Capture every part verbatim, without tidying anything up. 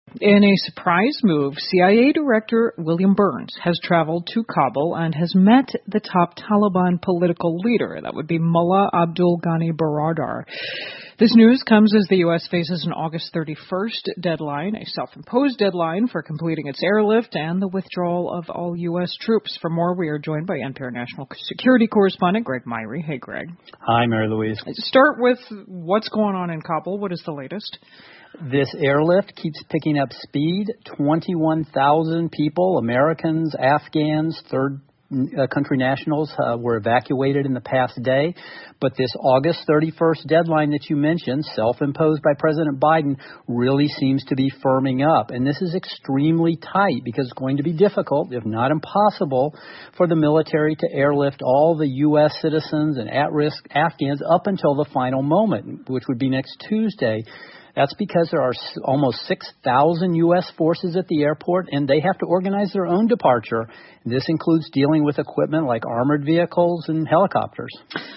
In a surprise move, C I A Director William Burns has traveled to Kabul and has met the top Taliban political leader. That would be Mullah Abdul Ghani Baradar. This news comes as the U S faces an August thirty-first deadline, a self-imposed deadline for completing its airlift and the withdrawal of all U S troops. For more, we are joined by N P R national security correspondent Greg Myrie. Hey, Greg. Hi, Mary Louise. Start with what's going on in Kabul. What is the latest? This airlift keeps picking up speed. twenty-one thousand people, Americans, Afghans, third uh, country nationals uh, were evacuated in the past day. But this August thirty-first deadline that you mentioned, self-imposed by President Biden, really seems to be firming up. And this is extremely tight because it's going to be difficult, if not impossible, for the military to airlift all the U S citizens and at-risk Afghans up until the final moment, which would be next Tuesday. That's because there are almost six thousand U S forces at the airport, and they have to organize their own departure. This includes dealing with equipment like armored vehicles and helicopters.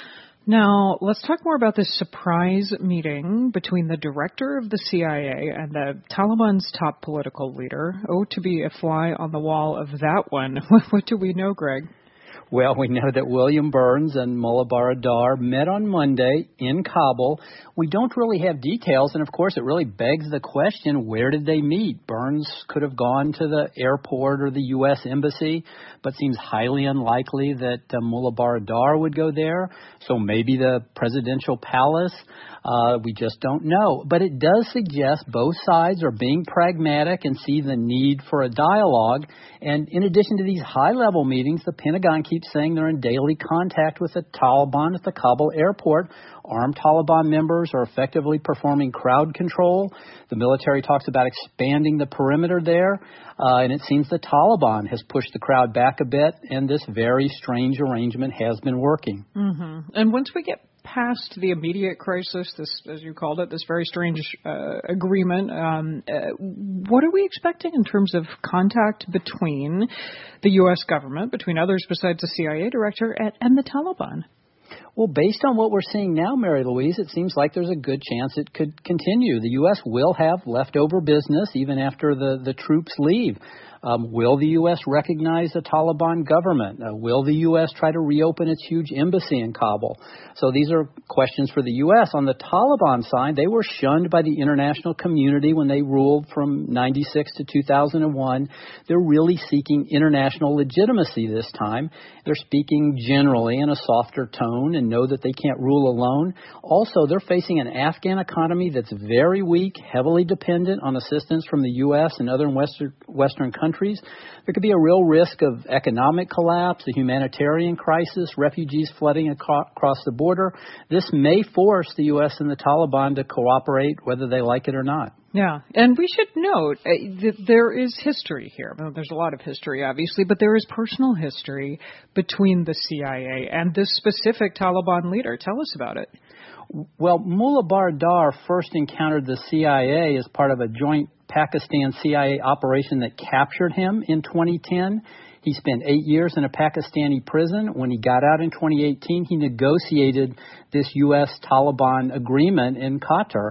Now, let's talk more about this surprise meeting between the director of the C I A and the Taliban's top political leader. Oh, to be a fly on the wall of that one. What do we know, Greg? Well, we know that William Burns and Mullah Baradar met on Monday in Kabul. We don't really have details, and of course it really begs the question, where did they meet? Burns could have gone to the airport or the U S embassy, but seems highly unlikely that uh, Mullah Baradar would go there. So maybe the presidential palace. Uh, we just don't know. But it does suggest both sides are being pragmatic and see the need for a dialogue. And in addition to these high-level meetings, the Pentagon keeps saying they're in daily contact with the Taliban at the Kabul airport. Armed Taliban members are effectively performing crowd control. The military talks about expanding the perimeter there. Uh, and it seems the Taliban has pushed the crowd back a bit, and this very strange arrangement has been working. Mm-hmm. And once we get past the immediate crisis, this, as you called it, this very strange uh, agreement, um, uh, what are we expecting in terms of contact between the U S government, between others besides the C I A director, and, and the Taliban? Well, based on what we're seeing now, Mary Louise, it seems like there's a good chance it could continue. The U S will have leftover business even after the, the troops leave. Um, will the U S recognize the Taliban government? Uh, will the U S try to reopen its huge embassy in Kabul? So these are questions for the U S. On the Taliban side, they were shunned by the international community when they ruled from ninety-six to two thousand one. They're really seeking international legitimacy this time. They're speaking generally in a softer tone and know that they can't rule alone. Also, they're facing an Afghan economy that's very weak, heavily dependent on assistance from the U S and other Western, Western countries. There could be a real risk of economic collapse, a humanitarian crisis, refugees flooding across the border. This may force the U S and the Taliban to cooperate, whether they like it or not. Yeah, and we should note uh, that there is history here. Well, there's a lot of history, obviously, but there is personal history between the C I A and this specific Taliban leader. Tell us about it. Well, Mullah Baradar first encountered the C I A as part of a joint Pakistan C I A operation that captured him in twenty ten. He spent eight years in a Pakistani prison. When he got out in twenty eighteen, he negotiated this U S Taliban agreement in Qatar.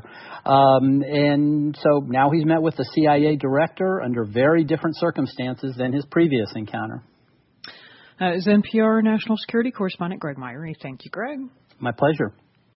Um, and so now he's met with the C I A director under very different circumstances than his previous encounter. Uh, is N P R national security correspondent Greg Myrie. Thank you, Greg. My pleasure.